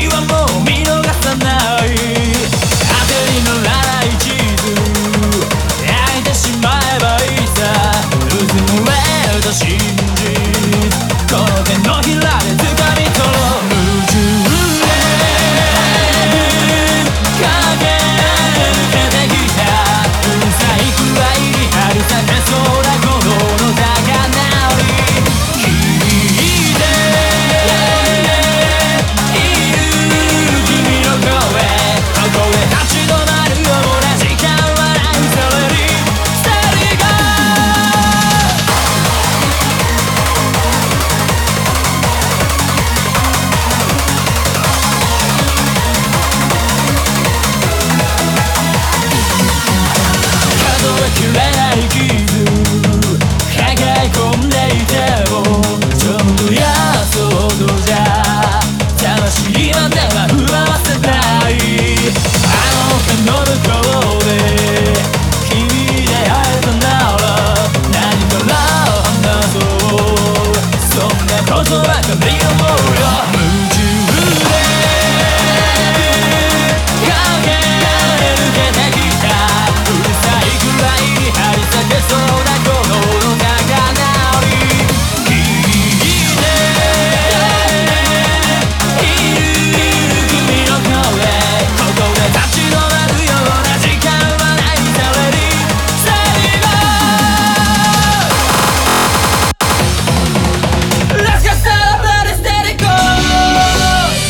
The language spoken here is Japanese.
はもう見逃さない。当てにならない地図焼いてしまえばいいさ。うずもれた真実この手のひらで掴み取ろう。夢中で駆け抜けてきたうるさいくらいに張り裂けそうな鼓動の高鳴り聞いている君の声ここで立ち止まるような時間はない。それにスタリが数えきれない傷抱え込んでいてもちょっとやそっとじゃ魂までは奪わせない。あの手の向こう